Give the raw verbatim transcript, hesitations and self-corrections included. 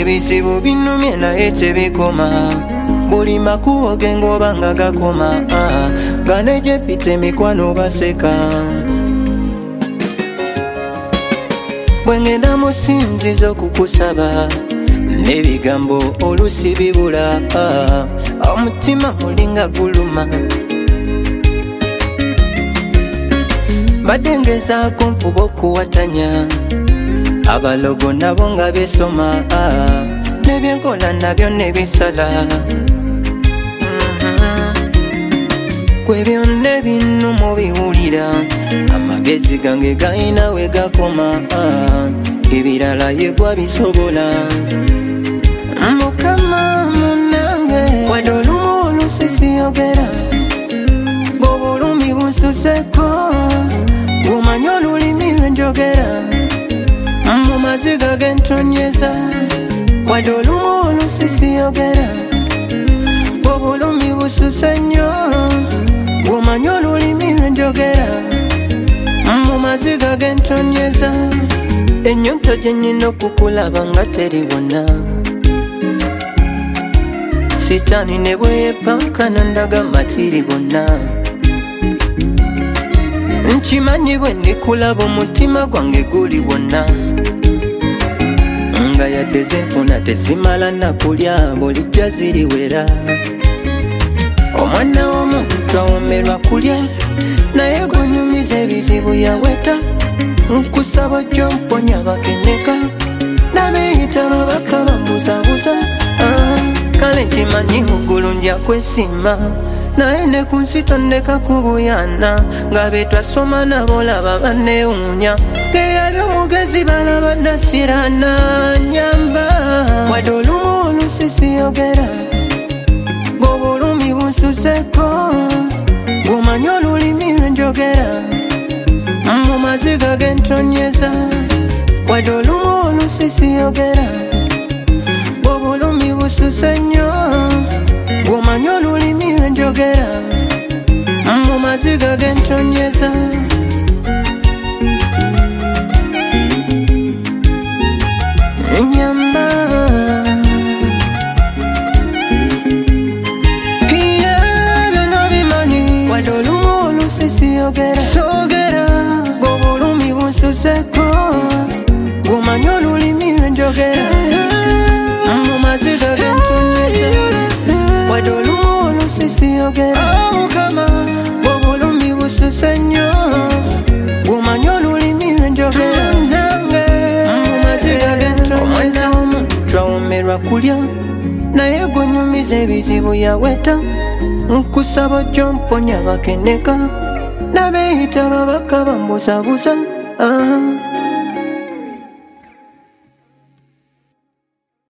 ebizibu binumye naye tebikoma buli makubo ge ng'obanga gakoma gane gye mpita emikwano baseka bwe ngenda mu ssinzizo okukusaba n'ebigambo olusi bibula omutima mulinga guluma badde ngezaako nfuba okuwatanya abalogo nabo nga besoma n'ebyenkola nabyo ne bisala kwe byonna ebinnumu biwulira amagezi gange gayina we gakoma ebirala yegwa bisobola mukama munange wadde olumu olusi siyogera ng'obulumi bunsuseko gumanyi olulimi lwe njogera mu maziga gentonyeza wadde olumu olusi siyogera ng'obulumi bususe nnyo gumanyi olulimi lwe njogera mu maziga gentonyeza ennyonto gye nnina okukulaba nga teribona sitaani ne bweyepankana ndaga matiri bonna nkimanyi bwe ndikulaba omutima gwange guli wonna nga yadde zenfuna tezimala nakulya bulijja ziriwera omwana w'omuntu twawomerwa kulya naye gwonyumiza ebizibu yaweta nkusaba ojjo mponya bakeneka n'abeeyita babaka bamuzabuza kale nkimanyi muggulu nja kwesiima naye ne ku nsi tondeka kubuyana nga be twasoma nabo laba banneewuunya ngeyali omugezi balaba nasirana nyamba wadde olumu olusi siyogera ng'obulumi bunsuseko gumanyi olulimi lwe njogera mu maziga gentonyeza wadde olumu olusi siyogera ng'obulumi bususe nnyo gumanyi olulimi lwe njogera mu maziga gentonyeza nyamba iya byonna bimanyi wadde olumu olusi siyogera sogera ng'obulumi bunsuseko gumanyi olulimi lwe njogera mu maziga gentonyeza wadde olumu olusi siyogera mukama ng'obulumi bususe nnyo gumanyi olulimi lwe njogera mu maziga gentonyeza twawomerwa kulya naye gwonyumiza ebizibu yaweta nkusaba ojjo mponya bakeneka n'abeeyita babaka bambuzabuza